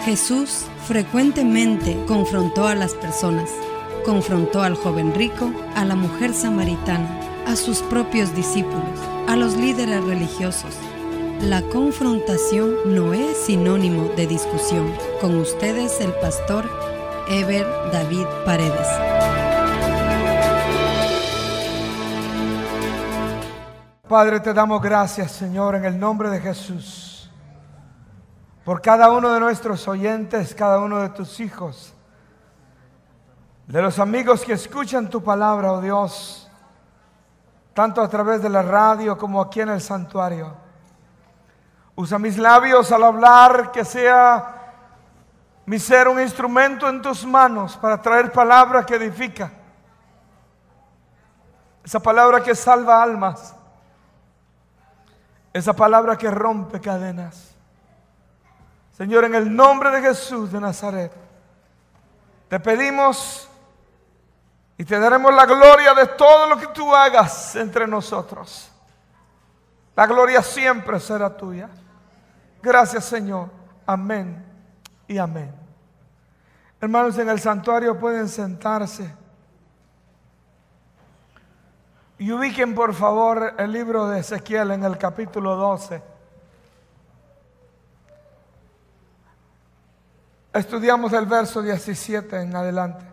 Jesús frecuentemente confrontó a las personas. Confrontó al joven rico, a la mujer samaritana, a sus propios discípulos, a los líderes religiosos. La confrontación no es sinónimo de discusión. Con ustedes el pastor Eber David Paredes. Padre, te damos gracias, Señor, en el nombre de Jesús, por cada uno de nuestros oyentes, cada uno de tus hijos, de los amigos que escuchan tu palabra, oh Dios, tanto a través de la radio como aquí en el santuario. Usa mis labios al hablar, que sea mi ser un instrumento en tus manos para traer palabra que edifica, esa palabra que salva almas, esa palabra que rompe cadenas. Señor, en el nombre de Jesús de Nazaret, te pedimos y te daremos la gloria de todo lo que tú hagas entre nosotros. La gloria siempre será tuya. Gracias, Señor. Amén y amén. Hermanos, en el santuario pueden sentarse. Y ubiquen por favor el libro de Ezequiel en el capítulo 12. Estudiamos el verso 17 en adelante.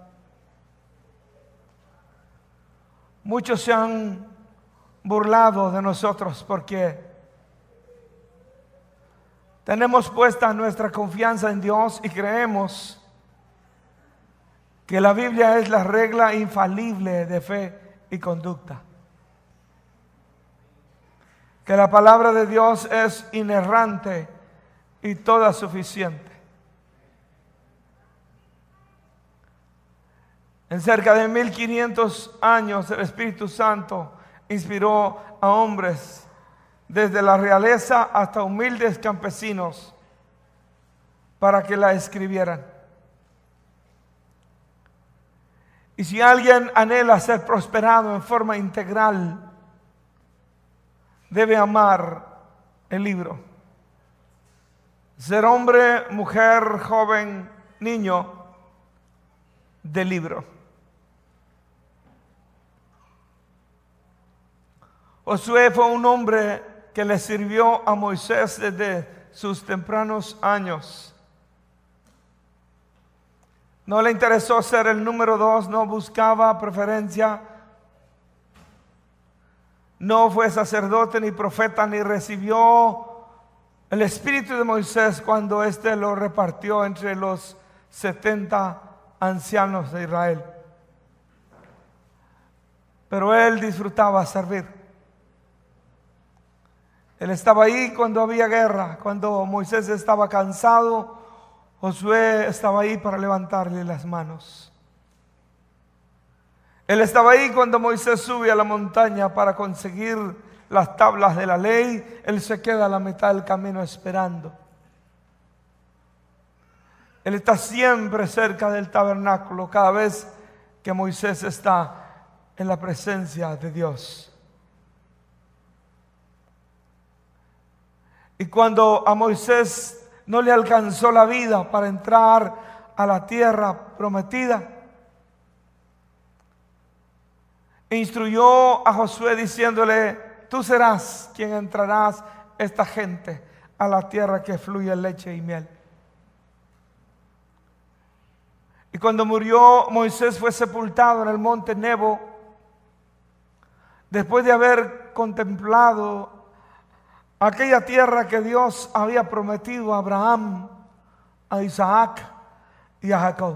Muchos se han burlado de nosotros porque tenemos puesta nuestra confianza en Dios y creemos que la Biblia es la regla infalible de fe y conducta. Que la palabra de Dios es inerrante y toda suficiente. En cerca de 1500 años el Espíritu Santo inspiró a hombres desde la realeza hasta humildes campesinos para que la escribieran. Y si alguien anhela ser prosperado en forma integral, debe amar el libro. Ser hombre, mujer, joven, niño del libro. Josué fue un hombre que le sirvió a Moisés desde sus tempranos años. No le interesó ser el número 2, no buscaba preferencia. No fue sacerdote ni profeta, ni recibió el espíritu de Moisés cuando éste lo repartió entre los 70 ancianos de Israel. Pero él disfrutaba servir. Él estaba ahí cuando había guerra, cuando Moisés estaba cansado, Josué estaba ahí para levantarle las manos. Él estaba ahí cuando Moisés sube a la montaña para conseguir las tablas de la ley. Él se queda a la mitad del camino esperando. Él está siempre cerca del tabernáculo cada vez que Moisés está en la presencia de Dios. Y cuando a Moisés no le alcanzó la vida para entrar a la tierra prometida, instruyó a Josué diciéndole: tú serás quien entrarás esta gente a la tierra que fluye leche y miel. Y cuando murió Moisés fue sepultado en el monte Nebo, después de haber contemplado aquella tierra que Dios había prometido a Abraham, a Isaac y a Jacob.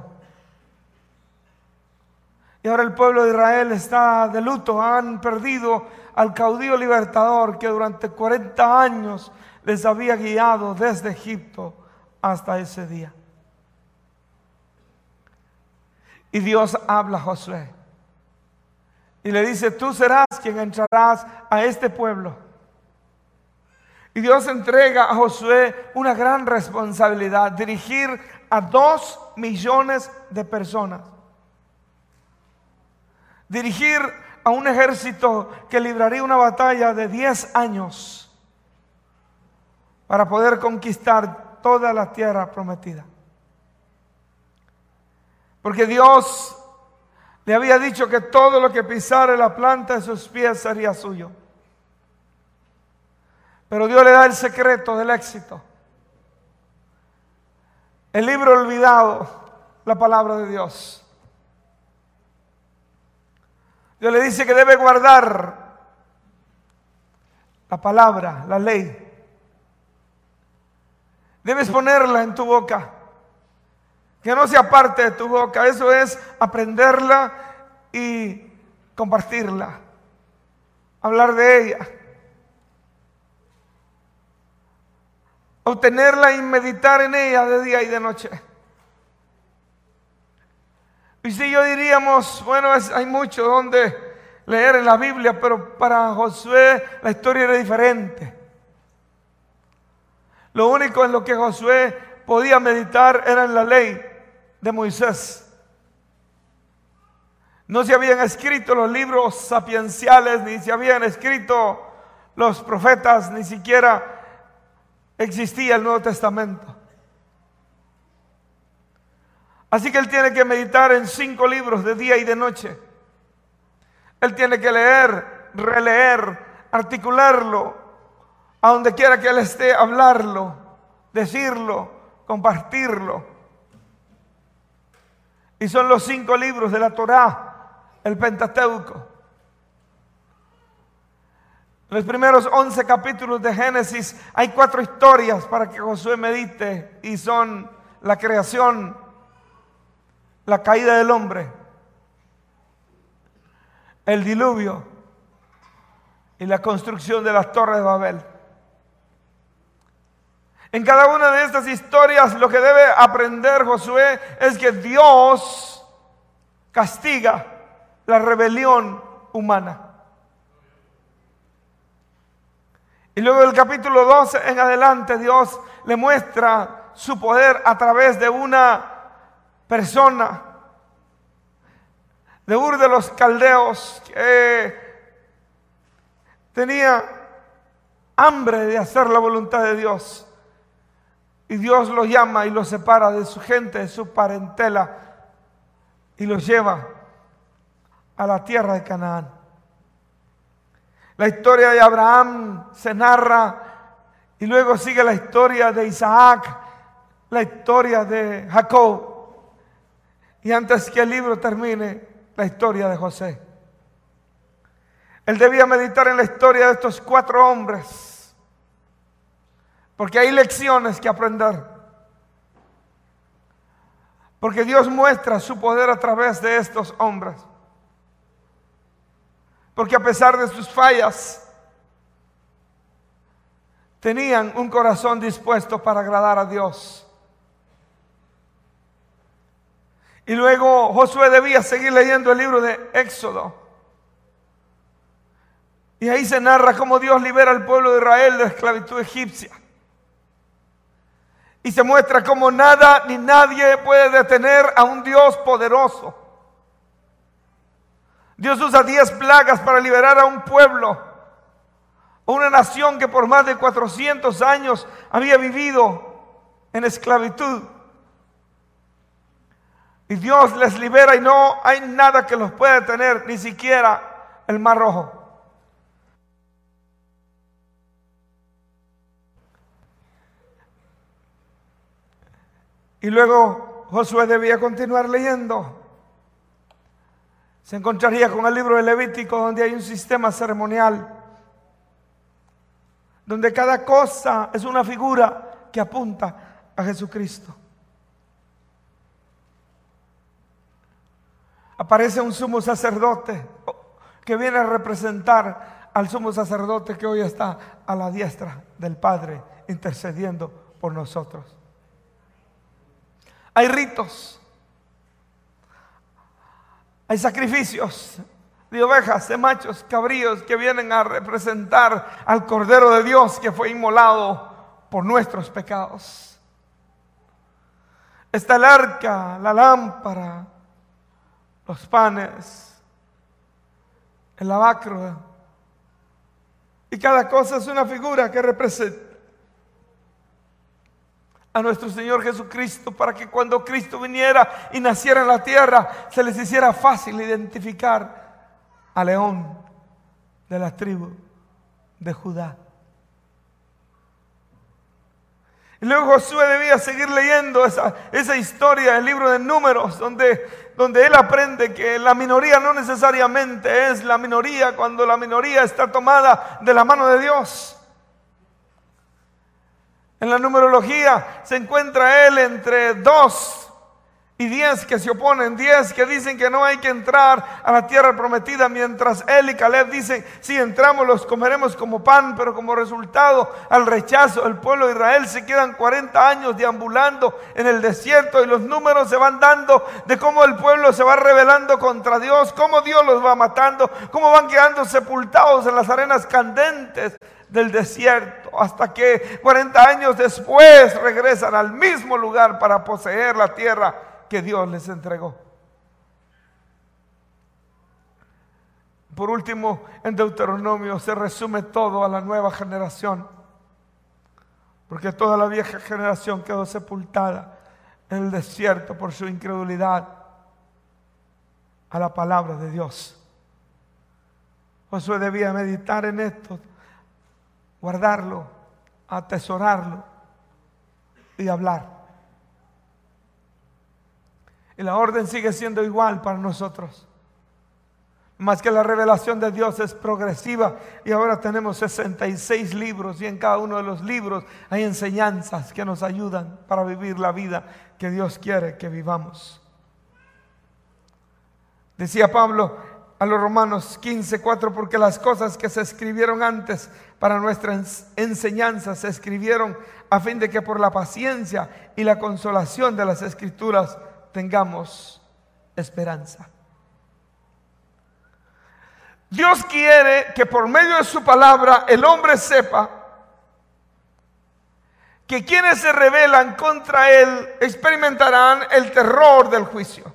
Y ahora el pueblo de Israel está de luto. Han perdido al caudillo libertador que durante 40 años les había guiado desde Egipto hasta ese día. Y Dios habla a Josué y le dice: tú serás quien entrarás a este pueblo. Y Dios entrega a Josué una gran responsabilidad: dirigir a 2 millones de personas. Dirigir a un ejército que libraría una batalla de 10 años para poder conquistar toda la tierra prometida. Porque Dios le había dicho que todo lo que pisare la planta de sus pies sería suyo. Pero Dios le da el secreto del éxito. El libro olvidado, la palabra de Dios. Dios le dice que debe guardar la palabra, la ley. Debes ponerla en tu boca. Que no sea parte de tu boca. Eso es aprenderla y compartirla. Hablar de ella. Obtenerla y meditar en ella de día y de noche. Y si yo diríamos, bueno, hay mucho donde leer en la Biblia, pero para Josué la historia era diferente. Lo único en lo que Josué podía meditar era en la ley de Moisés. No se habían escrito los libros sapienciales, ni se habían escrito los profetas, ni siquiera existía el Nuevo Testamento. Así que él tiene que meditar en 5 libros de día y de noche. Él tiene que leer, releer, articularlo, a donde quiera que él esté, hablarlo, decirlo, compartirlo. Y son los 5 libros de la Torá, el Pentateuco. En los primeros 11 capítulos de Génesis hay 4 historias para que Josué medite, y son la creación, la caída del hombre, el diluvio y la construcción de las torres de Babel. En cada una de estas historias lo que debe aprender Josué es que Dios castiga la rebelión humana. Y luego del capítulo 12 en adelante Dios le muestra su poder a través de una persona, de Ur de los Caldeos, que tenía hambre de hacer la voluntad de Dios. Y Dios lo llama y lo separa de su gente, de su parentela, y los lleva a la tierra de Canaán. La historia de Abraham se narra y luego sigue la historia de Isaac, la historia de Jacob. Y antes que el libro termine, la historia de José. Él debía meditar en la historia de estos 4 hombres, porque hay lecciones que aprender. Porque Dios muestra su poder a través de estos hombres. Porque a pesar de sus fallas, tenían un corazón dispuesto para agradar a Dios. Y luego Josué debía seguir leyendo el libro de Éxodo. Y ahí se narra cómo Dios libera al pueblo de Israel de la esclavitud egipcia. Y se muestra cómo nada ni nadie puede detener a un Dios poderoso. Dios usa 10 plagas para liberar a un pueblo, una nación que por más de 400 años había vivido en esclavitud. Y Dios les libera y no hay nada que los pueda detener, ni siquiera el Mar Rojo. Y luego Josué debía continuar leyendo. Se encontraría con el libro de Levítico, donde hay un sistema ceremonial, donde cada cosa es una figura que apunta a Jesucristo. Aparece un sumo sacerdote que viene a representar al sumo sacerdote que hoy está a la diestra del Padre intercediendo por nosotros. Hay ritos, hay sacrificios de ovejas, de machos, cabríos que vienen a representar al Cordero de Dios que fue inmolado por nuestros pecados. Está el arca, la lámpara, los panes, el lavacro, y cada cosa es una figura que representa a nuestro Señor Jesucristo para que cuando Cristo viniera y naciera en la tierra se les hiciera fácil identificar al león de la tribu de Judá. Y luego Josué debía seguir leyendo esa historia del libro de Números, donde él aprende que la minoría no necesariamente es la minoría cuando la minoría está tomada de la mano de Dios. En la numerología se encuentra él entre 2 y 10 que se oponen, 10 que dicen que no hay que entrar a la tierra prometida, mientras él y Caleb dicen, si entramos los comeremos como pan, pero como resultado al rechazo del pueblo de Israel se quedan 40 años deambulando en el desierto y los números se van dando de cómo el pueblo se va rebelando contra Dios, cómo Dios los va matando, cómo van quedando sepultados en las arenas candentes del desierto, hasta que 40 años después regresan al mismo lugar para poseer la tierra que Dios les entregó. Por último, en Deuteronomio se resume todo a la nueva generación, porque toda la vieja generación quedó sepultada en el desierto por su incredulidad a la palabra de Dios. Josué debía meditar en esto, guardarlo, atesorarlo y hablar. Y la orden sigue siendo igual para nosotros. Más que la revelación de Dios es progresiva y ahora tenemos 66 libros y en cada uno de los libros hay enseñanzas que nos ayudan para vivir la vida que Dios quiere que vivamos. Decía Pablo a los Romanos 15:4, porque las cosas que se escribieron antes para nuestra enseñanza se escribieron a fin de que por la paciencia y la consolación de las Escrituras tengamos esperanza. Dios quiere que por medio de su palabra el hombre sepa que quienes se rebelan contra él experimentarán el terror del juicio.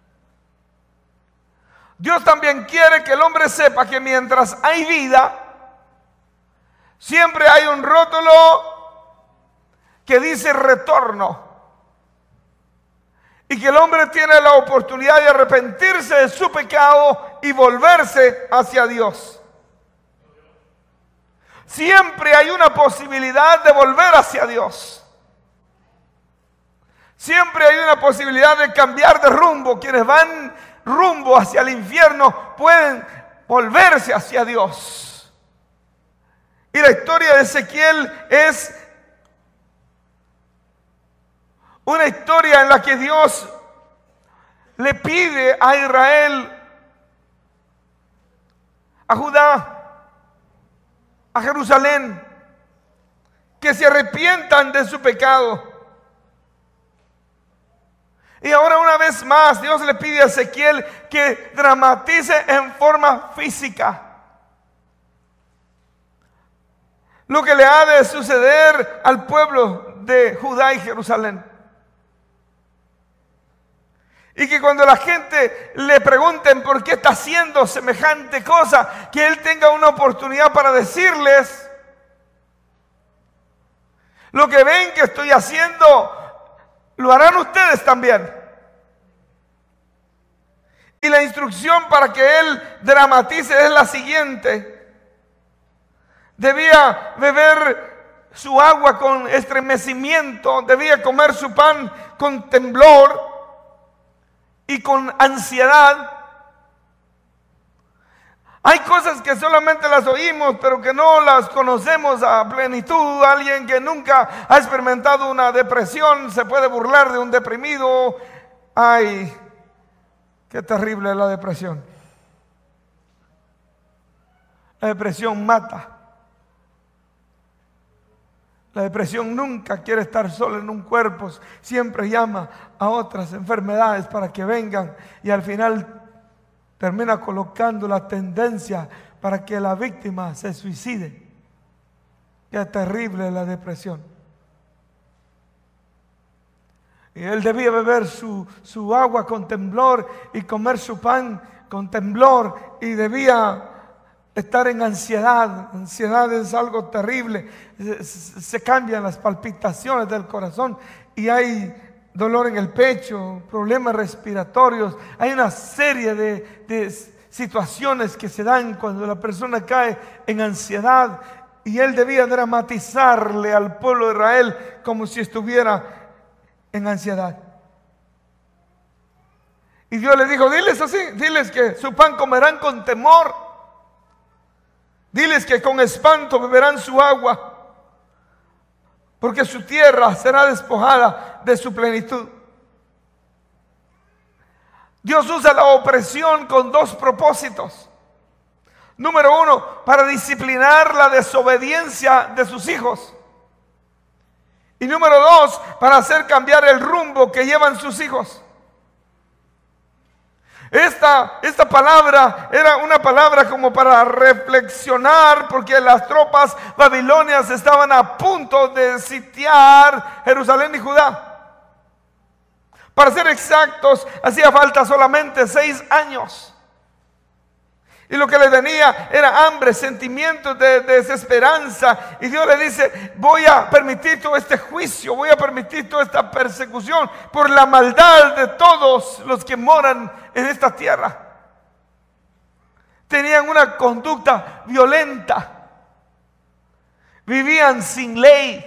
Dios también quiere que el hombre sepa que mientras hay vida, siempre hay un rótulo que dice retorno. Y que el hombre tiene la oportunidad de arrepentirse de su pecado y volverse hacia Dios. Siempre hay una posibilidad de volver hacia Dios. Siempre hay una posibilidad de cambiar de rumbo. Quienes van rumbo hacia el infierno pueden volverse hacia Dios. Y la historia de Ezequiel es una historia en la que Dios le pide a Israel, a Judá, a Jerusalén, que se arrepientan de su pecado. Y ahora una vez más Dios le pide a Ezequiel que dramatice en forma física lo que le ha de suceder al pueblo de Judá y Jerusalén. Y que cuando la gente le pregunten por qué está haciendo semejante cosa, que él tenga una oportunidad para decirles: lo que ven que estoy haciendo, lo harán ustedes también. Y la instrucción para que él dramatice es la siguiente: debía beber su agua con estremecimiento, debía comer su pan con temblor y con ansiedad. Hay cosas que solamente las oímos, pero que no las conocemos a plenitud. Alguien que nunca ha experimentado una depresión se puede burlar de un deprimido. Ay, qué terrible es la depresión. La depresión mata. La depresión nunca quiere estar sola en un cuerpo, siempre llama a otras enfermedades para que vengan y al final termina colocando la tendencia para que la víctima se suicide. Qué terrible es la depresión. Y él debía beber su agua con temblor y comer su pan con temblor y debía estar en ansiedad. Ansiedad es algo terrible. Se cambian las palpitaciones del corazón y hay dolor en el pecho, problemas respiratorios. Hay una serie de situaciones que se dan cuando la persona cae en ansiedad. Y él debía dramatizarle al pueblo de Israel como si estuviera en ansiedad. Y Dios le dijo, diles así, diles que su pan comerán con temor. Diles que con espanto beberán su agua, porque su tierra será despojada de su plenitud. Dios usa la opresión con dos propósitos. Número uno, para disciplinar la desobediencia de sus hijos. Y número dos, para hacer cambiar el rumbo que llevan sus hijos. Esta palabra era una palabra como para reflexionar, porque las tropas babilonias estaban a punto de sitiar Jerusalén y Judá. Para ser exactos, hacía falta solamente 6 años. Y lo que le tenía era hambre, sentimientos de desesperanza. Y Dios le dice, voy a permitir todo este juicio, voy a permitir toda esta persecución por la maldad de todos los que moran en esta tierra. Tenían una conducta violenta. Vivían sin ley.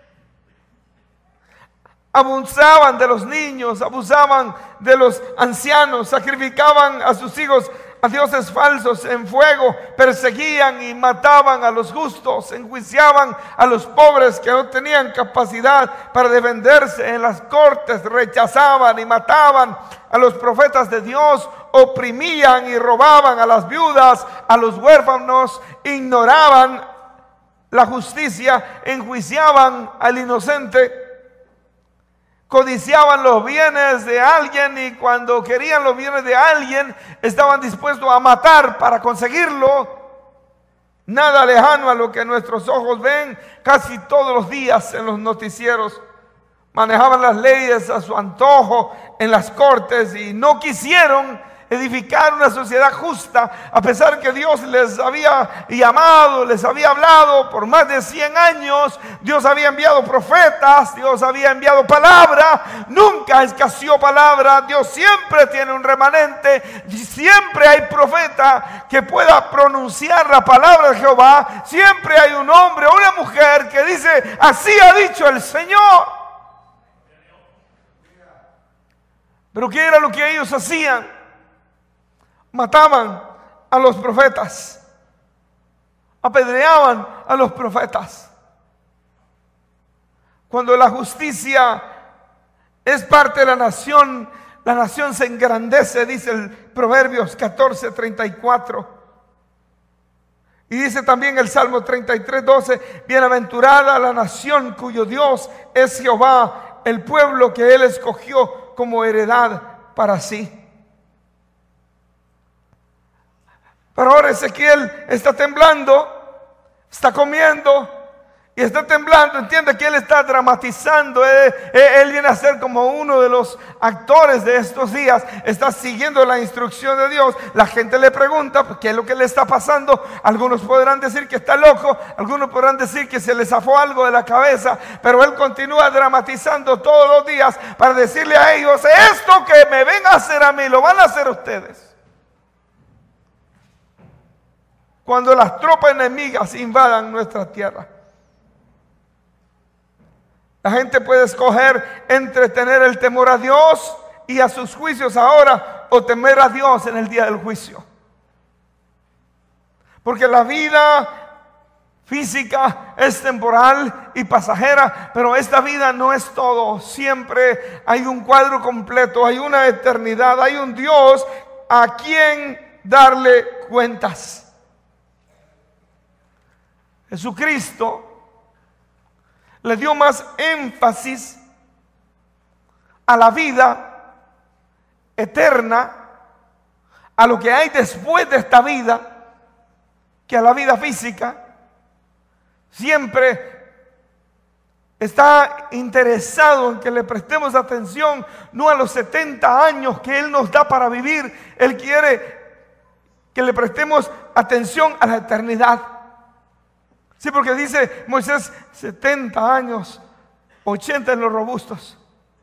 Abusaban de los niños, abusaban de los ancianos, sacrificaban a sus hijos a dioses falsos en fuego, perseguían y mataban a los justos, enjuiciaban a los pobres que no tenían capacidad para defenderse en las cortes, rechazaban y mataban a los profetas de Dios, oprimían y robaban a las viudas, a los huérfanos, ignoraban la justicia, enjuiciaban al inocente, codiciaban los bienes de alguien y cuando querían los bienes de alguien estaban dispuestos a matar para conseguirlo. Nada lejano a lo que nuestros ojos ven casi todos los días en los noticieros. Manejaban las leyes a su antojo en las cortes y no quisieron edificar una sociedad justa, a pesar que Dios les había llamado, les había hablado por más de 100 años. Dios había enviado profetas, Dios había enviado palabra, nunca escaseó palabra. Dios siempre tiene un remanente, siempre hay profeta que pueda pronunciar la palabra de Jehová, siempre hay un hombre o una mujer que dice, así ha dicho el Señor. Pero ¿qué era lo que ellos hacían? Mataban a los profetas, apedreaban a los profetas. Cuando la justicia es parte de la nación se engrandece, dice el Proverbios 14:34. Y dice también el Salmo 33:12, bienaventurada la nación cuyo Dios es Jehová, el pueblo que Él escogió como heredad para sí. Pero ahora Ezequiel está temblando, está comiendo y está temblando. Entiende que él está dramatizando. Él viene a ser como uno de los actores de estos días. Está siguiendo la instrucción de Dios. La gente le pregunta qué es lo que le está pasando. Algunos podrán decir que está loco, algunos podrán decir que se le zafó algo de la cabeza, pero él continúa dramatizando todos los días para decirle a ellos, esto que me ven a hacer a mí, lo van a hacer ustedes. Cuando las tropas enemigas invadan nuestra tierra, la gente puede escoger entre tener el temor a Dios y a sus juicios ahora, o temer a Dios en el día del juicio. Porque la vida física es temporal y pasajera, pero esta vida no es todo. Siempre hay un cuadro completo, hay una eternidad, hay un Dios a quien darle cuentas. Jesucristo le dio más énfasis a la vida eterna, a lo que hay después de esta vida, que a la vida física. Siempre está interesado en que le prestemos atención, no a los 70 años que Él nos da para vivir. Él quiere que le prestemos atención a la eternidad. Sí, porque dice Moisés 70 años, 80 en los robustos.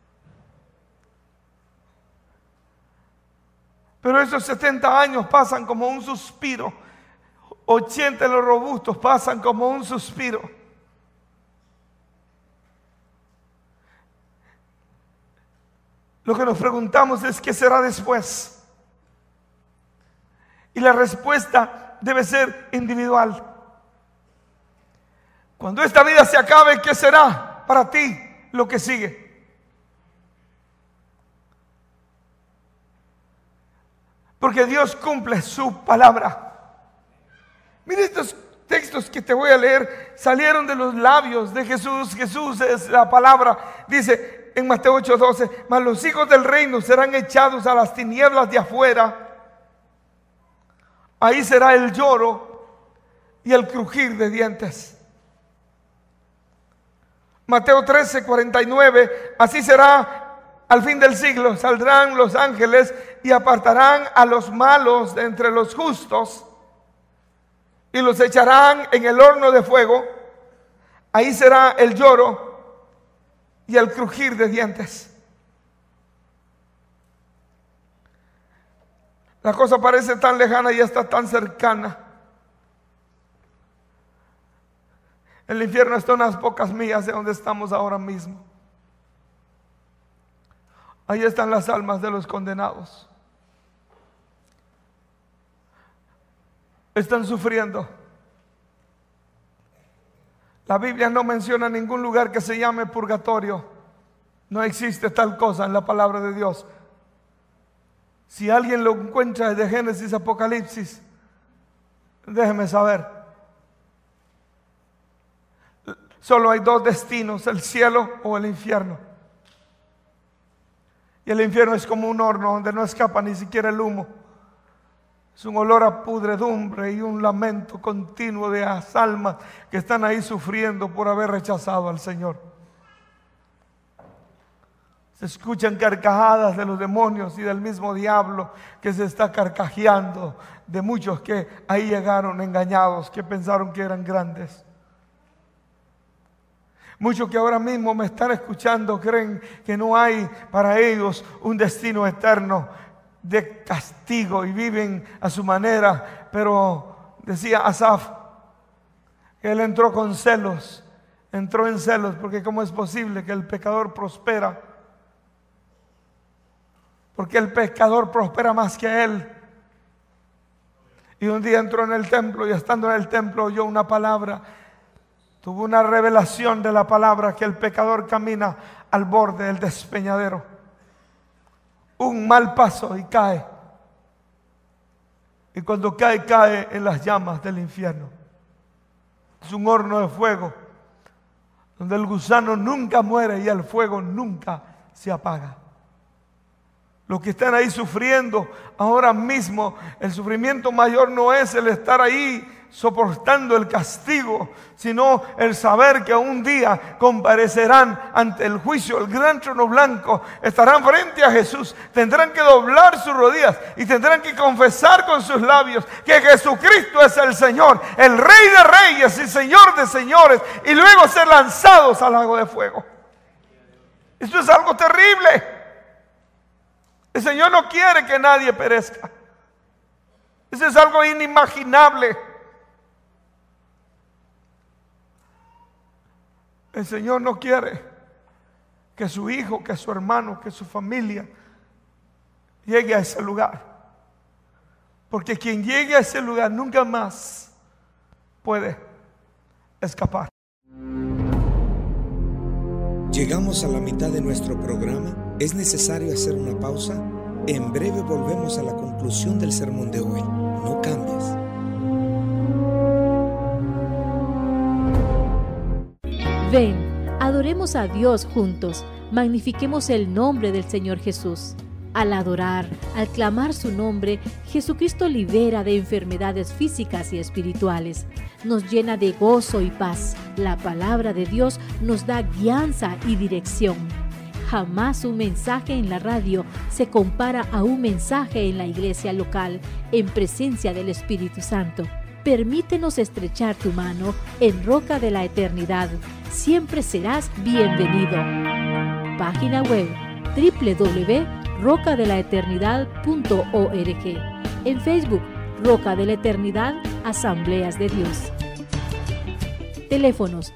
Pero esos 70 años pasan como un suspiro. 80 en los robustos pasan como un suspiro. Lo que nos preguntamos es ¿qué será después? Y la respuesta debe ser individual. Cuando esta vida se acabe, ¿qué será para ti lo que sigue? Porque Dios cumple su palabra. Mira, estos textos que te voy a leer salieron de los labios de Jesús. Jesús es la palabra. Dice en Mateo 8:12, mas los hijos del reino serán echados a las tinieblas de afuera. Ahí será el lloro y el crujir de dientes. Mateo 13:49, así será al fin del siglo. Saldrán los ángeles y apartarán a los malos de entre los justos y los echarán en el horno de fuego. Ahí será el lloro y el crujir de dientes. La cosa parece tan lejana y ya está tan cercana. El infierno está a unas pocas millas de donde estamos ahora mismo. Ahí están las almas de los condenados. Están sufriendo. La Biblia no menciona ningún lugar que se llame purgatorio. No existe tal cosa en la palabra de Dios. Si alguien lo encuentra de Génesis, Apocalipsis, déjeme saber. Solo hay dos destinos, el cielo o el infierno. Y el infierno es como un horno donde no escapa ni siquiera el humo. Es un olor a pudredumbre y un lamento continuo de las almas que están ahí sufriendo por haber rechazado al Señor. Se escuchan carcajadas de los demonios y del mismo diablo que se está carcajeando de muchos que ahí llegaron engañados, que pensaron que eran grandes. Muchos que ahora mismo me están escuchando creen que no hay para ellos un destino eterno de castigo y viven a su manera. Pero decía Asaf que él entró con celos, entró en celos, porque ¿cómo es posible que el pecador prospera? Porque el pecador prospera más que él. Y un día entró en el templo y estando en el templo oyó una palabra. Tuvo una revelación de la palabra que el pecador camina al borde del despeñadero. Un mal paso y cae. Y cuando cae, cae en las llamas del infierno. Es un horno de fuego donde el gusano nunca muere y el fuego nunca se apaga. Los que están ahí sufriendo ahora mismo, el sufrimiento mayor no es el estar ahí soportando el castigo, sino el saber que un día comparecerán ante el juicio, el gran trono blanco, estarán frente a Jesús, tendrán que doblar sus rodillas y tendrán que confesar con sus labios que Jesucristo es el Señor, el Rey de Reyes y Señor de Señores, y luego ser lanzados al lago de fuego. Esto es algo terrible. El Señor no quiere que nadie perezca. Eso es algo inimaginable. El Señor no quiere que su hijo, que su hermano, que su familia llegue a ese lugar. Porque quien llegue a ese lugar nunca más puede escapar. Llegamos a la mitad de nuestro programa. Es necesario hacer una pausa. En breve volvemos a la conclusión del sermón de hoy. No cambies. Ven, adoremos a Dios juntos. Magnifiquemos el nombre del Señor Jesús. Al adorar, al clamar su nombre, Jesucristo libera de enfermedades físicas y espirituales. Nos llena de gozo y paz. La palabra de Dios nos da guianza y dirección. Jamás un mensaje en la radio se compara a un mensaje en la iglesia local, en presencia del Espíritu Santo. Permítenos estrechar tu mano en Roca de la Eternidad. Siempre serás bienvenido. Página web www.rocadelaeternidad.org. En Facebook, Roca de la Eternidad, Asambleas de Dios. Teléfonos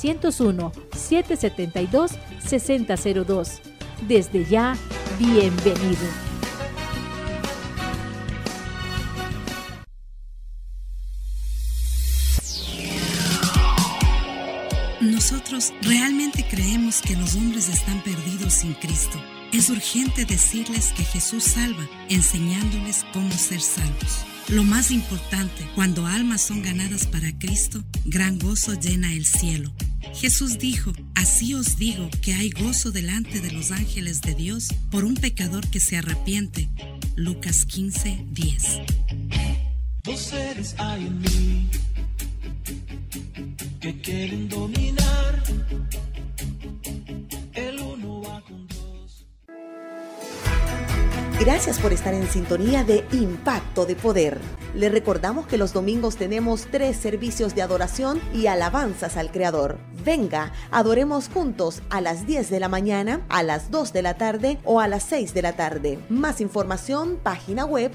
301-772-6002. Desde ya, bienvenido. Nosotros realmente creemos que los hombres están perdidos sin Cristo. Es urgente decirles que Jesús salva, enseñándoles cómo ser salvos. Lo más importante, cuando almas son ganadas para Cristo, gran gozo llena el cielo. Jesús dijo: así os digo que hay gozo delante de los ángeles de Dios por un pecador que se arrepiente. Lucas 15:10. Dos seres hay en mí que quieren dominar. El uno va con Dios. Gracias por estar en sintonía de Impacto de Poder. Le recordamos que los domingos tenemos 3 servicios de adoración y alabanzas al Creador. Venga, adoremos juntos a las 10 de la mañana, a las 2 de la tarde o a las 6 de la tarde. Más información, página web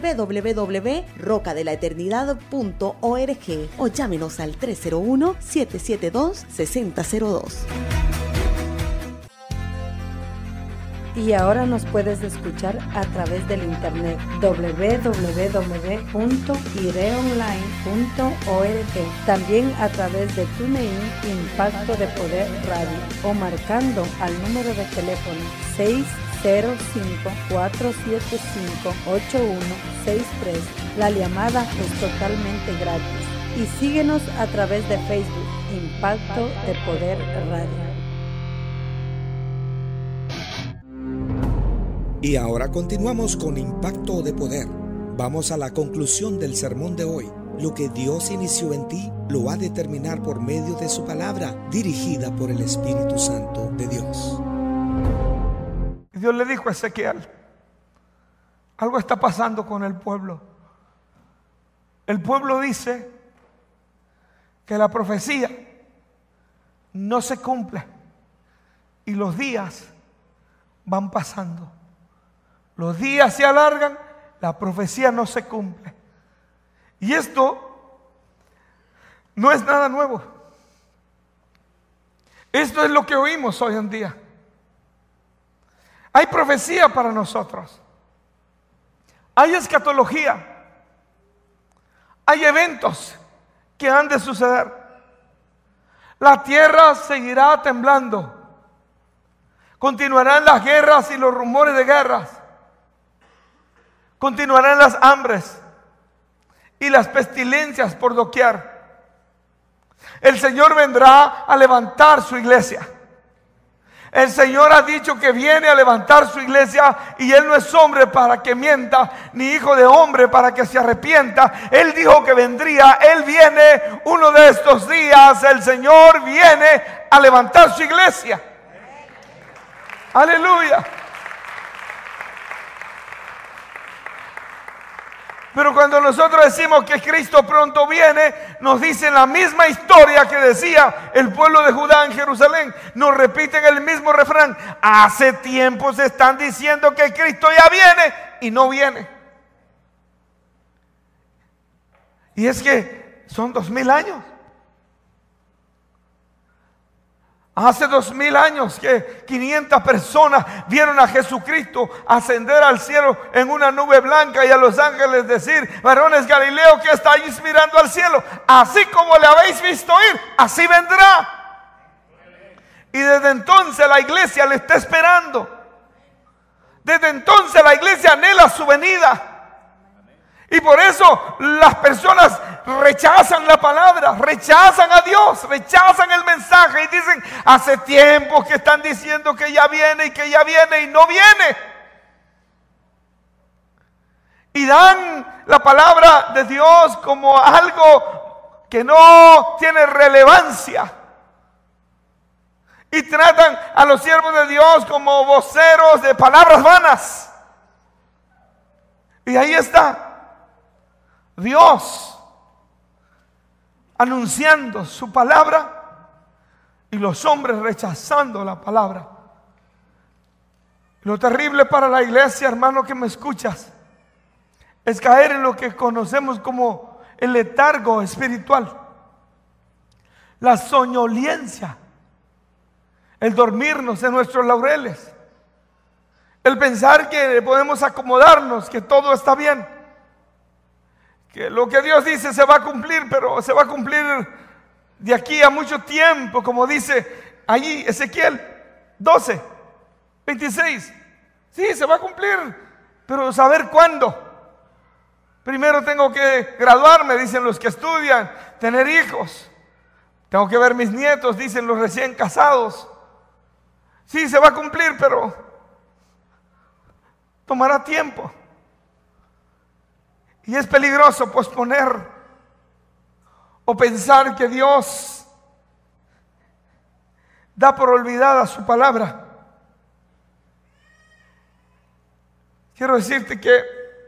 www.rocadelaeternidad.org o llámenos al 301-772-6002. Y ahora nos puedes escuchar a través del internet www.ireonline.org, también a través de TuneIn Impacto de Poder Radio o marcando al número de teléfono 605-475-8163. La llamada es totalmente gratis y síguenos a través de Facebook Impacto de Poder Radio. Y ahora continuamos con Impacto de Poder. Vamos a la conclusión del sermón de hoy. Lo que Dios inició en ti lo ha de terminar por medio de su palabra, dirigida por el Espíritu Santo de Dios. Dios le dijo a Ezequiel: algo está pasando con el pueblo. El pueblo dice que la profecía no se cumple y los días van pasando. Los días se alargan, la profecía no se cumple. Y esto no es nada nuevo. Esto es lo que oímos hoy en día. Hay profecía para nosotros. Hay escatología. Hay eventos que han de suceder. La tierra seguirá temblando. Continuarán las guerras y los rumores de guerras. Continuarán las hambres y las pestilencias por doquier. El Señor vendrá a levantar su iglesia. El Señor ha dicho que viene a levantar su iglesia y Él no es hombre para que mienta, ni hijo de hombre para que se arrepienta. Él dijo que vendría, Él viene uno de estos días. El Señor viene a levantar su iglesia. Aleluya. Pero cuando nosotros decimos que Cristo pronto viene, nos dicen la misma historia que decía el pueblo de Judá en Jerusalén. Nos repiten el mismo refrán. Hace tiempo se están diciendo que Cristo ya viene y no viene. Y es que son 2000 años. Hace 2000 años que 500 personas vieron a Jesucristo ascender al cielo en una nube blanca y a los ángeles decir: varones Galileo, que estáis mirando al cielo, así como le habéis visto ir, así vendrá. Y desde entonces la iglesia le está esperando. Desde entonces la iglesia anhela su venida. Y por eso las personas rechazan la palabra, rechazan a Dios, rechazan el mensaje y dicen: hace tiempo que están diciendo que ya viene y que ya viene y no viene. Y dan la palabra de Dios como algo que no tiene relevancia. Y tratan a los siervos de Dios como voceros de palabras vanas. Y ahí está Dios anunciando su palabra y los hombres rechazando la palabra. Lo terrible para la iglesia, hermano que me escuchas, es caer en lo que conocemos como el letargo espiritual, la soñolencia, el dormirnos en nuestros laureles, el pensar que podemos acomodarnos, que todo está bien, que lo que Dios dice se va a cumplir, pero se va a cumplir de aquí a mucho tiempo, como dice allí Ezequiel 12, 26. Sí, se va a cumplir, pero saber cuándo. Primero tengo que graduarme, dicen los que estudian, tener hijos. Tengo que ver mis nietos, dicen los recién casados. Sí, se va a cumplir, pero tomará tiempo. Y es peligroso posponer o pensar que Dios da por olvidada su palabra. Quiero decirte que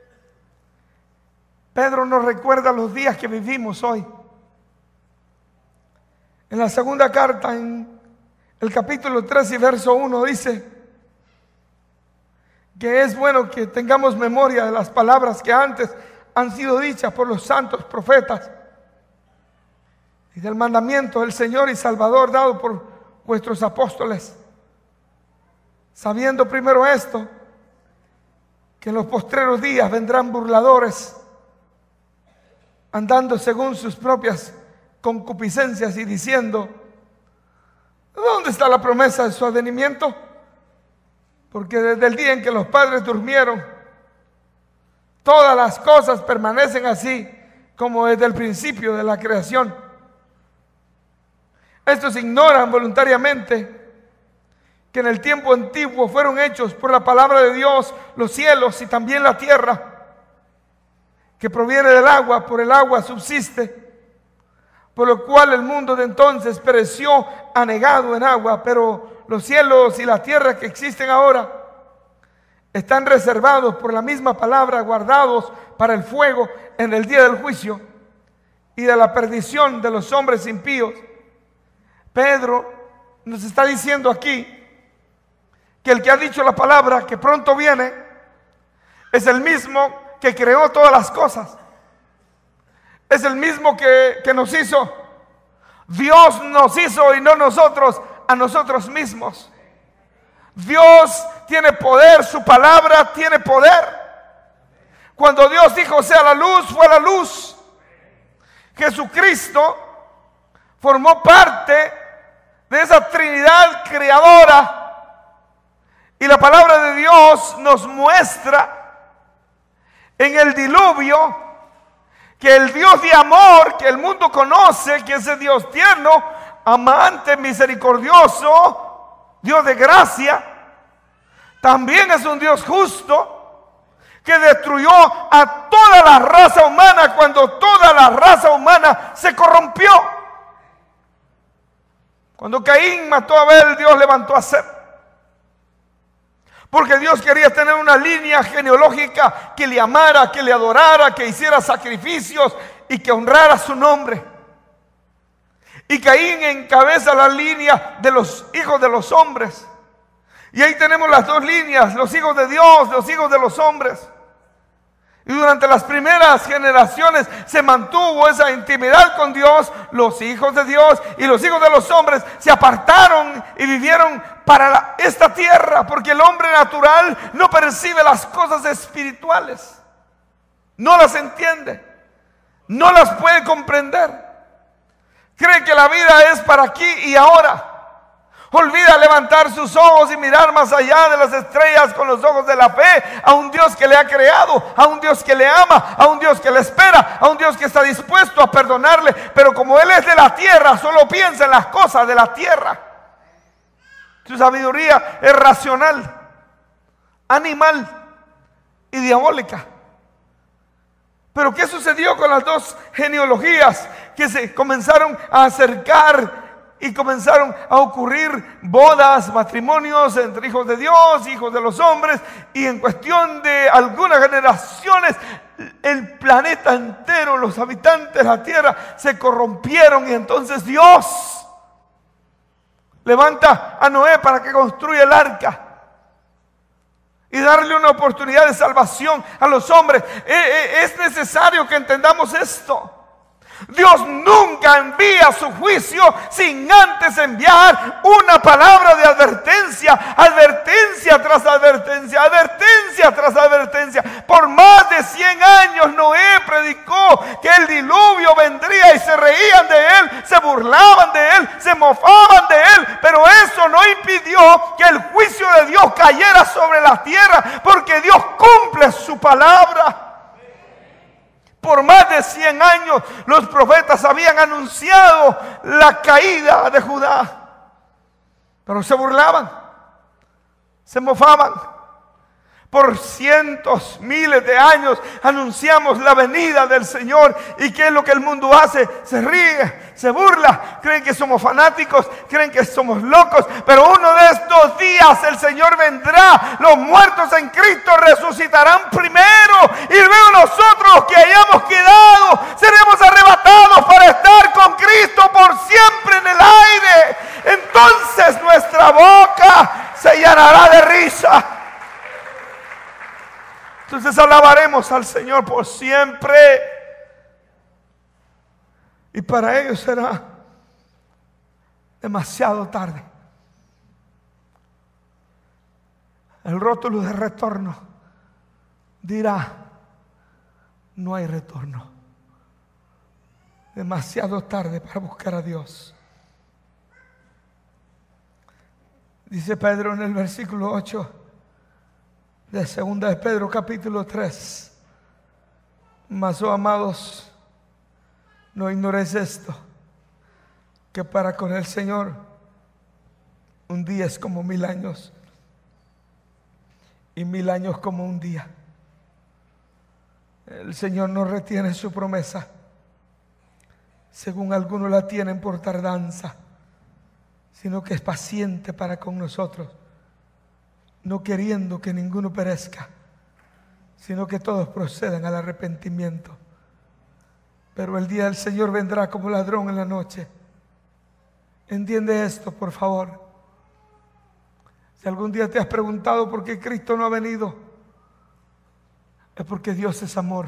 Pedro nos recuerda los días que vivimos hoy. En la segunda carta, en el capítulo 3 y verso 1, dice que es bueno que tengamos memoria de las palabras que antes han sido dichas por los santos profetas y del mandamiento del Señor y Salvador dado por vuestros apóstoles, sabiendo primero esto, que en los postreros días vendrán burladores, andando según sus propias concupiscencias y diciendo: ¿dónde está la promesa de su advenimiento? Porque desde el día en que los padres durmieron, todas las cosas permanecen así como desde el principio de la creación. Estos ignoran voluntariamente que en el tiempo antiguo fueron hechos por la palabra de Dios los cielos y también la tierra, que proviene del agua, por el agua subsiste, por lo cual el mundo de entonces pereció anegado en agua, pero los cielos y la tierra que existen ahora están reservados por la misma palabra, guardados para el fuego en el día del juicio y de la perdición de los hombres impíos. Pedro nos está diciendo aquí que el que ha dicho la palabra que pronto viene es el mismo que creó todas las cosas. Es el mismo que nos hizo. Dios nos hizo y no nosotros a nosotros mismos. Dios tiene poder, su palabra tiene poder. Cuando Dios dijo sea la luz, fue la luz. Jesucristo formó parte de esa Trinidad creadora. Y la palabra de Dios nos muestra en el diluvio que el Dios de amor que el mundo conoce, que es el Dios tierno, amante, misericordioso, Dios de gracia, también es un Dios justo que destruyó a toda la raza humana cuando toda la raza humana se corrompió. Cuando Caín mató a Abel, Dios levantó a Set. Porque Dios quería tener una línea genealógica que le amara, que le adorara, que hiciera sacrificios y que honrara su nombre. Y Caín encabeza la línea de los hijos de los hombres. Y ahí tenemos las dos líneas, los hijos de Dios, los hijos de los hombres. Y durante las primeras generaciones se mantuvo esa intimidad con Dios. Los hijos de Dios y los hijos de los hombres se apartaron y vivieron para esta tierra, porque el hombre natural no percibe las cosas espirituales, no las entiende, no las puede comprender. Cree que la vida es para aquí y ahora. Olvida levantar sus ojos y mirar más allá de las estrellas con los ojos de la fe a un Dios que le ha creado, a un Dios que le ama, a un Dios que le espera, a un Dios que está dispuesto a perdonarle. Pero como Él es de la tierra, solo piensa en las cosas de la tierra. Su sabiduría es racional, animal y diabólica. Pero ¿qué sucedió con las dos genealogías que se comenzaron a acercar y comenzaron a ocurrir bodas, matrimonios entre hijos de Dios, hijos de los hombres, y en cuestión de algunas generaciones el planeta entero, los habitantes de la tierra se corrompieron, y entonces Dios levanta a Noé para que construya el arca y darle una oportunidad de salvación a los hombres. Es necesario que entendamos esto. Dios nunca envía su juicio sin antes enviar una palabra de advertencia, advertencia tras advertencia, advertencia tras advertencia. Por más de 100 años Noé predicó que el diluvio vendría y se reían de él, se burlaban de él, se mofaban de él, pero eso no impidió que el juicio de Dios cayera sobre la tierra, porque Dios cumple su palabra. Por más de 100 años los profetas habían anunciado la caída de Judá, pero se burlaban, se mofaban. Por cientos, miles de años anunciamos la venida del Señor. ¿Y qué es lo que el mundo hace? Se ríe, se burla, creen que somos fanáticos, creen que somos locos. Pero uno de estos días el Señor vendrá, los muertos en Cristo resucitarán primero, y luego nosotros, los que hayamos quedado, seremos arrebatados para estar con Cristo por siempre en el aire. Entonces nuestra boca se llenará de risa. Entonces alabaremos al Señor por siempre. Y para ellos será demasiado tarde. El rótulo de retorno dirá: no hay retorno. Demasiado tarde para buscar a Dios. Dice Pedro en el versículo 8 de segunda de Pedro capítulo 3: mas, oh amados, no ignoréis esto, que para con el Señor un día es como 1000 años, y 1000 años como un día. El Señor no retiene su promesa, según algunos la tienen por tardanza, sino que es paciente para con nosotros, no queriendo que ninguno perezca, sino que todos procedan al arrepentimiento. Pero el día del Señor vendrá como ladrón en la noche. Entiende esto, por favor. Si algún día te has preguntado por qué Cristo no ha venido, es porque Dios es amor.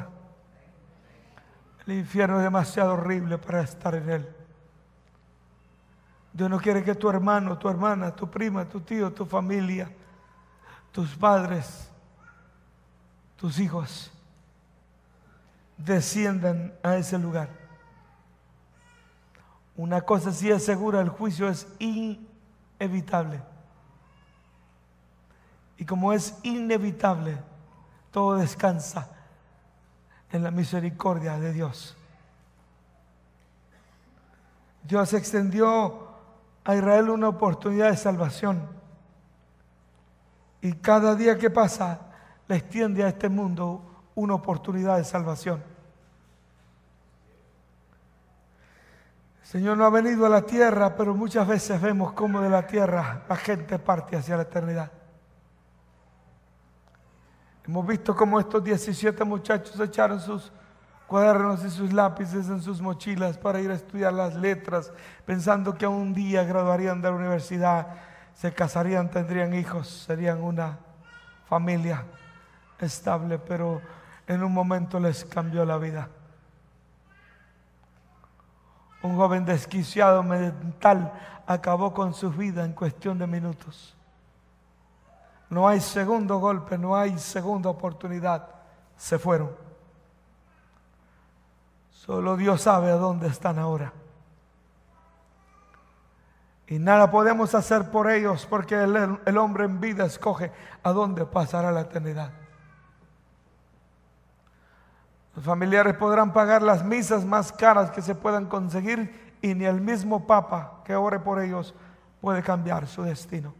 El infierno es demasiado horrible para estar en él. Dios no quiere que tu hermano, tu hermana, tu prima, tu tío, tu familia, tus padres, tus hijos desciendan a ese lugar. Una cosa sí es segura: el juicio es inevitable. Y como es inevitable, todo descansa en la misericordia de Dios. Dios extendió a Israel una oportunidad de salvación. Y cada día que pasa le extiende a este mundo una oportunidad de salvación. El Señor no ha venido a la tierra, pero muchas veces vemos cómo de la tierra la gente parte hacia la eternidad. Hemos visto cómo estos 17 muchachos echaron sus cuadernos y sus lápices en sus mochilas para ir a estudiar las letras, pensando que un día graduarían de la universidad, se casarían, tendrían hijos, serían una familia estable, pero en un momento les cambió la vida. Un joven desquiciado mental acabó con su vida en cuestión de minutos. No hay segundo golpe, no hay segunda oportunidad. Se fueron. Solo Dios sabe a dónde están ahora. Y nada podemos hacer por ellos, porque el hombre en vida escoge a dónde pasará la eternidad. Los familiares podrán pagar las misas más caras que se puedan conseguir, y ni el mismo Papa que ore por ellos puede cambiar su destino.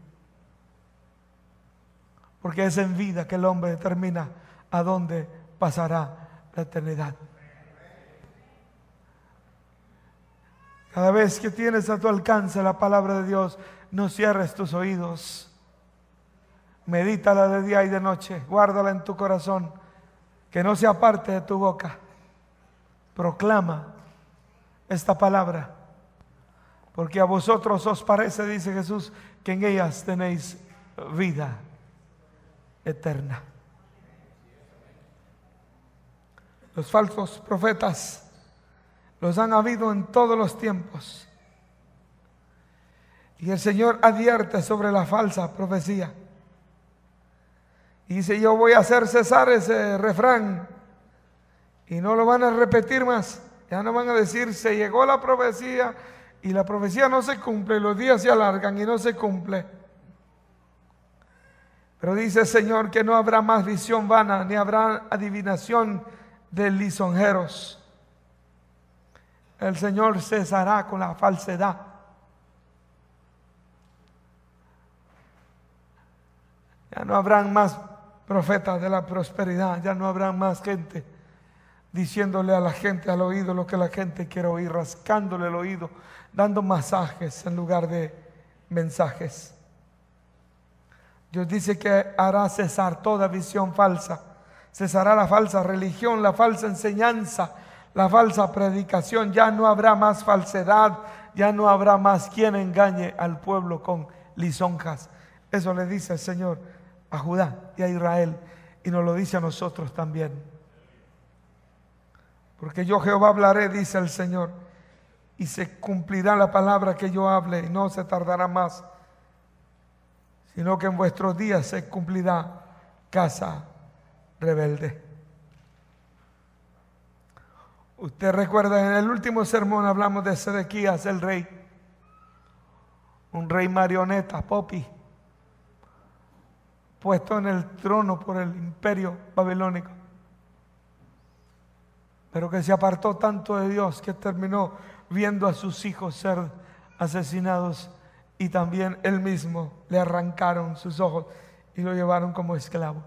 Porque es en vida que el hombre determina a dónde pasará la eternidad. Cada vez que tienes a tu alcance la palabra de Dios, no cierres tus oídos. Medítala de día y de noche. Guárdala en tu corazón. Que no se aparte de tu boca. Proclama esta palabra. Porque a vosotros os parece, dice Jesús, que en ellas tenéis vida eterna. Los falsos profetas los han habido en todos los tiempos. Y el Señor advierte sobre la falsa profecía. Y dice, yo voy a hacer cesar ese refrán. Y no lo van a repetir más. Ya no van a decir, se llegó la profecía. Y la profecía no se cumple. Los días se alargan y no se cumple. Pero dice el Señor que no habrá más visión vana, ni habrá adivinación de lisonjeros. El Señor cesará con la falsedad. Ya no habrán más profetas de la prosperidad. Ya no habrá más gente diciéndole a la gente al oído lo que la gente quiere oír, rascándole el oído, dando masajes en lugar de mensajes. Dios dice que hará cesar toda visión falsa. Cesará la falsa religión, la falsa enseñanza, la falsa predicación. Ya no habrá más falsedad, ya no habrá más quien engañe al pueblo con lisonjas. Eso le dice el Señor a Judá y a Israel, y nos lo dice a nosotros también. Porque yo Jehová hablaré, dice el Señor, y se cumplirá la palabra que yo hable, y no se tardará más, sino que en vuestros días se cumplirá, casa rebelde. Usted recuerda, en el último sermón hablamos de Sedequías, el rey, un rey marioneta, Popi, puesto en el trono por el imperio babilónico, pero que se apartó tanto de Dios que terminó viendo a sus hijos ser asesinados, y también él mismo le arrancaron sus ojos y lo llevaron como esclavo.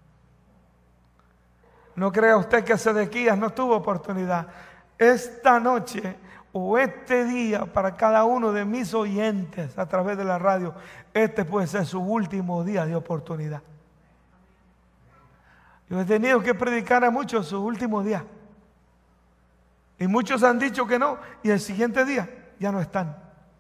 No crea usted que Sedequías no tuvo oportunidad. Esta noche o este día, para cada uno de mis oyentes a través de la radio, este puede ser su último día de oportunidad. Yo he tenido que predicar a muchos su último día, y muchos han dicho que no, y el siguiente día ya no están.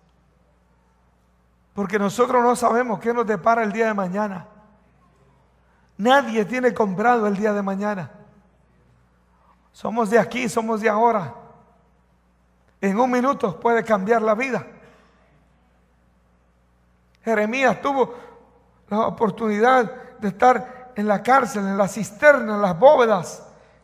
Porque nosotros no sabemos qué nos depara el día de mañana. Nadie tiene comprado el día de mañana. Somos de aquí, somos de ahora. En un minuto puede cambiar la vida. Jeremías tuvo la oportunidad de estar en la cárcel, en la cisterna, en las bóvedas.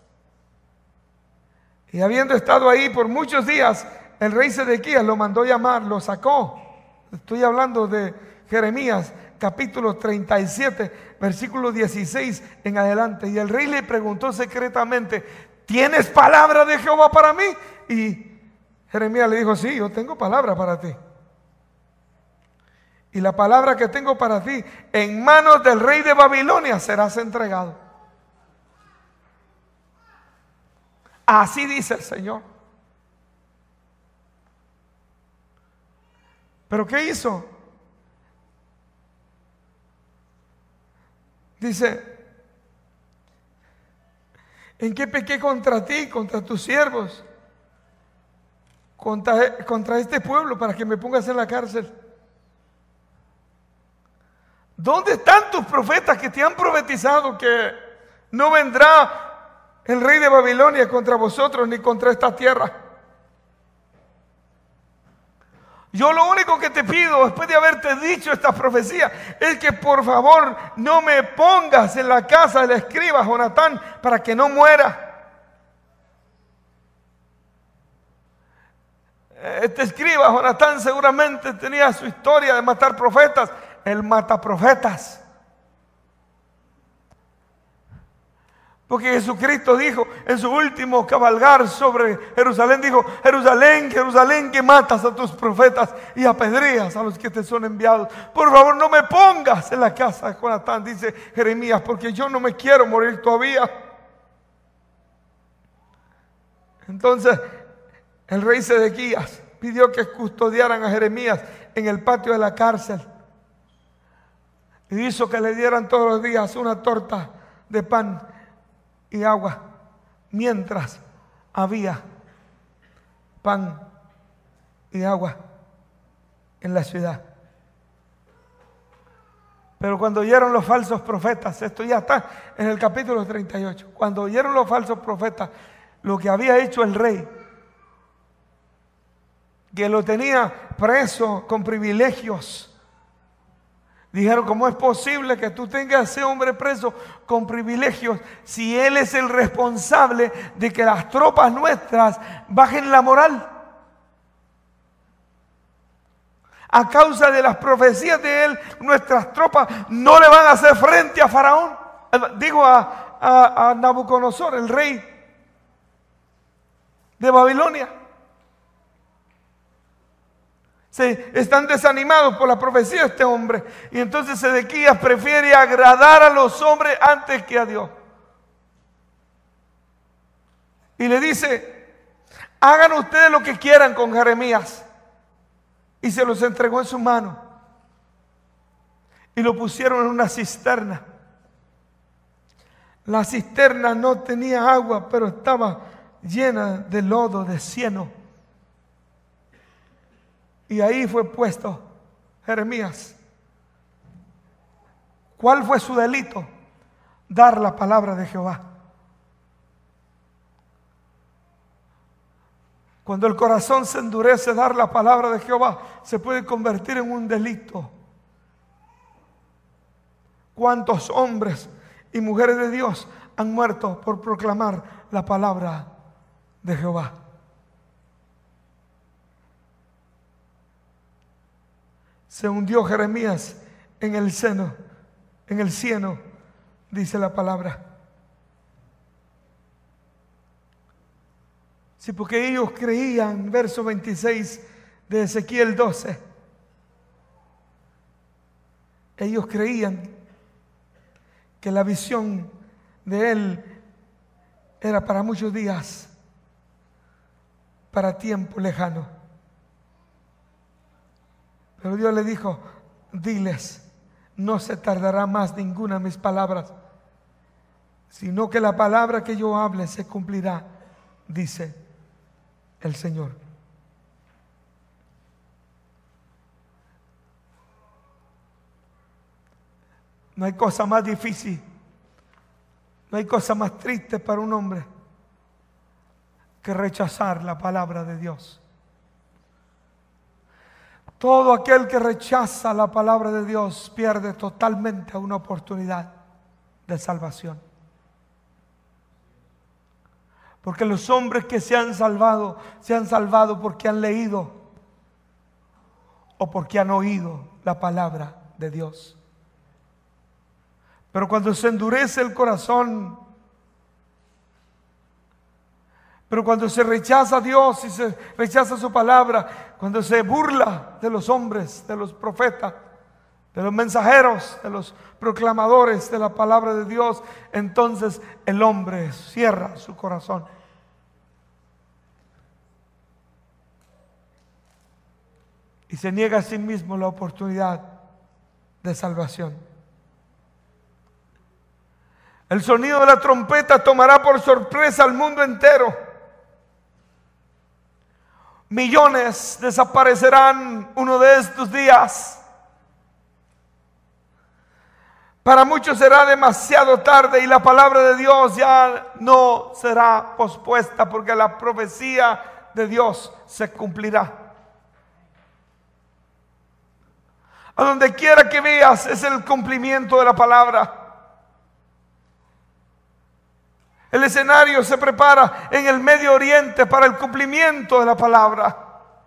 Y habiendo estado ahí por muchos días, el rey Sedequías lo mandó llamar, lo sacó. Estoy hablando de Jeremías, capítulo 37, versículo 16 en adelante. Y el rey le preguntó secretamente, ¿tienes palabra de Jehová para mí? Y Jeremías le dijo, sí, yo tengo palabra para ti. Y la palabra que tengo para ti, en manos del rey de Babilonia serás entregado. Así dice el Señor. ¿Pero qué hizo? Dice, ¿en qué pequé contra ti, contra tus siervos, contra este pueblo, para que me pongas en la cárcel? ¿Dónde están tus profetas que te han profetizado que no vendrá el rey de Babilonia contra vosotros ni contra esta tierra? Yo lo único que te pido, después de haberte dicho esta profecía, es que por favor no me pongas en la casa del escriba Jonatán para que no muera. Este escriba Jonatán seguramente tenía su historia de matar profetas. Él mata profetas. Porque Jesucristo dijo en su último cabalgar sobre Jerusalén, dijo, Jerusalén, Jerusalén, que matas a tus profetas y apedreas a los que te son enviados. Por favor, no me pongas en la casa de Jonatán, dice Jeremías, porque yo no me quiero morir todavía. Entonces, el rey Sedequías pidió que custodiaran a Jeremías en el patio de la cárcel. Y hizo que le dieran todos los días una torta de pan y agua, mientras había pan y agua en la ciudad. Pero cuando oyeron los falsos profetas, esto ya está en el capítulo 38, cuando oyeron los falsos profetas lo que había hecho el rey, que lo tenía preso con privilegios, dijeron: ¿cómo es posible que tú tengas a ese hombre preso con privilegios si él es el responsable de que las tropas nuestras bajen la moral? A causa de las profecías de él, nuestras tropas no le van a hacer frente a Faraón. Digo a Nabucodonosor, el rey de Babilonia. Están desanimados por la profecía de este hombre. Y entonces Sedequías prefiere agradar a los hombres antes que a Dios. Y le dice: hagan ustedes lo que quieran con Jeremías. Y se los entregó en su mano. Y lo pusieron en una cisterna. La cisterna no tenía agua, pero estaba llena de lodo, de cieno. Y ahí fue puesto Jeremías. ¿Cuál fue su delito? Dar la palabra de Jehová. Cuando el corazón se endurece, dar la palabra de Jehová se puede convertir en un delito. ¿Cuántos hombres y mujeres de Dios han muerto por proclamar la palabra de Jehová? Se hundió Jeremías en el cieno, dice la palabra. Sí, porque ellos creían, verso 26 de Ezequiel 12, ellos creían que la visión de él era para muchos días, para tiempo lejano. Pero Dios le dijo: diles, no se tardará más ninguna de mis palabras, sino que la palabra que yo hable se cumplirá, dice el Señor. No hay cosa más difícil, no hay cosa más triste para un hombre que rechazar la palabra de Dios. Todo aquel que rechaza la palabra de Dios pierde totalmente una oportunidad de salvación. Porque los hombres que se han salvado porque han leído o porque han oído la palabra de Dios. Pero cuando se endurece el corazón, pero cuando se rechaza a Dios y se rechaza su palabra, cuando se burla de los hombres, de los profetas, de los mensajeros, de los proclamadores de la palabra de Dios, entonces el hombre cierra su corazón. Y se niega a sí mismo la oportunidad de salvación. El sonido de la trompeta tomará por sorpresa al mundo entero. Millones desaparecerán uno de estos días. Para muchos será demasiado tarde y la palabra de Dios ya no será pospuesta, porque la profecía de Dios se cumplirá. A donde quiera que veas es el cumplimiento de la palabra. El escenario se prepara en el Medio Oriente para el cumplimiento de la palabra.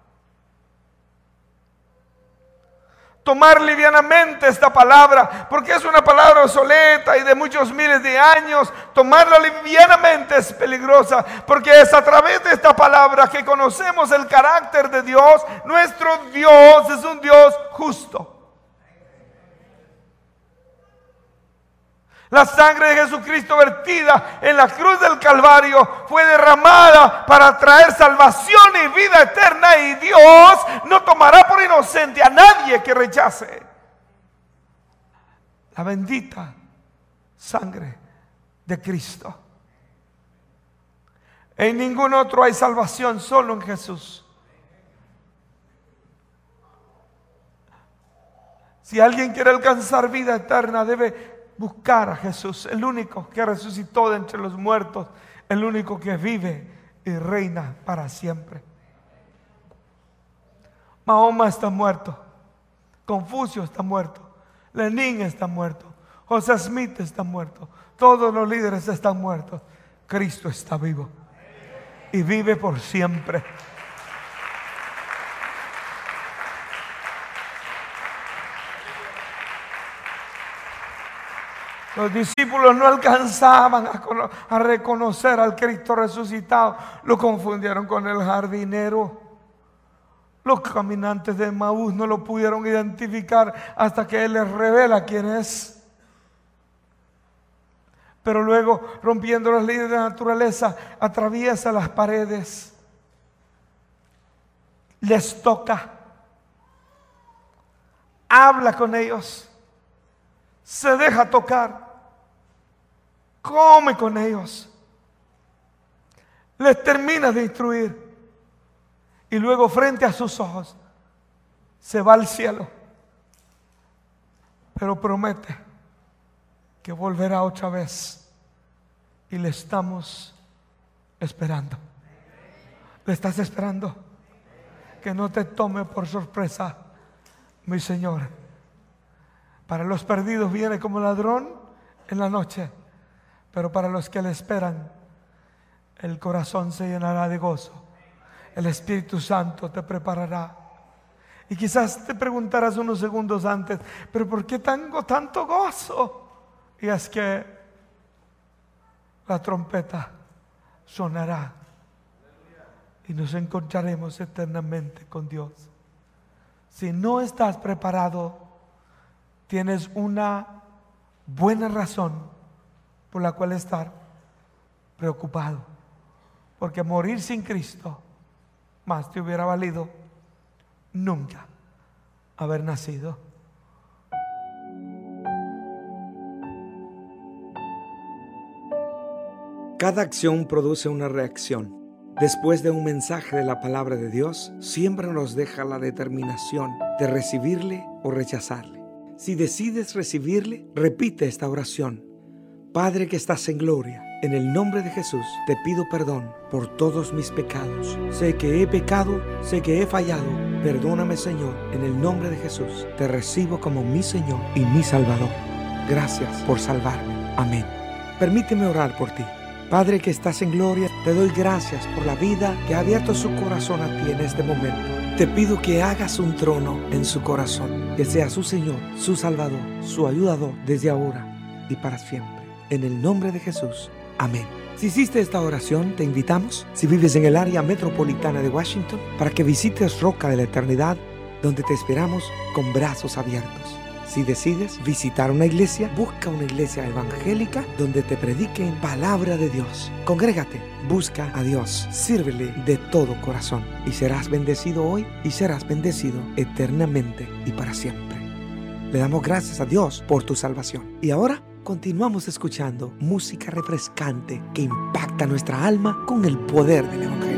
Tomar livianamente esta palabra, porque es una palabra obsoleta y de muchos miles de años. Tomarla livianamente es peligrosa, porque es a través de esta palabra que conocemos el carácter de Dios. Nuestro Dios es un Dios justo. La sangre de Jesucristo vertida en la cruz del Calvario fue derramada para traer salvación y vida eterna, y Dios no tomará por inocente a nadie que rechace la bendita sangre de Cristo. En ningún otro hay salvación, solo en Jesús. Si alguien quiere alcanzar vida eterna, debe buscar a Jesús, el único que resucitó de entre los muertos, el único que vive y reina para siempre. Mahoma está muerto, Confucio está muerto, Lenin está muerto, José Smith está muerto, todos los líderes están muertos. Cristo está vivo y vive por siempre. Los discípulos no alcanzaban a reconocer al Cristo resucitado. Lo confundieron con el jardinero. Los caminantes de Emaús no lo pudieron identificar hasta que Él les revela quién es. Pero luego, rompiendo las leyes de la naturaleza, atraviesa las paredes, les toca, habla con ellos, se deja tocar, come con ellos, les termina de instruir, y luego frente a sus ojos se va al cielo, pero promete que volverá otra vez, y le estamos esperando. ¿Le estás esperando? Que no te tome por sorpresa, mi Señor. Para los perdidos viene como ladrón en la noche, pero para los que le esperan, el corazón se llenará de gozo. El Espíritu Santo te preparará. Y quizás te preguntarás unos segundos antes, pero ¿por qué tengo tanto gozo? Y es que la trompeta sonará y nos encontraremos eternamente con Dios. Si no estás preparado, tienes una buena razón por la cual estar preocupado, porque morir sin Cristo más te hubiera valido nunca haber nacido. Cada acción produce una reacción. Después de un mensaje de la palabra de Dios, siempre nos deja la determinación de recibirle o rechazarle. Si decides recibirle, repite esta oración. Padre que estás en gloria, en el nombre de Jesús te pido perdón por todos mis pecados. Sé que he pecado, sé que he fallado. Perdóname, Señor, en el nombre de Jesús. Te recibo como mi Señor y mi Salvador. Gracias por salvarme. Amén. Permíteme orar por ti. Padre que estás en gloria, te doy gracias por la vida que ha abierto su corazón a ti en este momento. Te pido que hagas un trono en su corazón, que sea su Señor, su Salvador, su ayudador desde ahora y para siempre. En el nombre de Jesús. Amén. Si hiciste esta oración, te invitamos, si vives en el área metropolitana de Washington, para que visites Roca de la Eternidad, donde te esperamos con brazos abiertos. Si decides visitar una iglesia, busca una iglesia evangélica donde te prediquen palabra de Dios. Congrégate, busca a Dios, sírvele de todo corazón y serás bendecido hoy y serás bendecido eternamente y para siempre. Le damos gracias a Dios por tu salvación. Y ahora continuamos escuchando música refrescante que impacta nuestra alma con el poder del evangelio.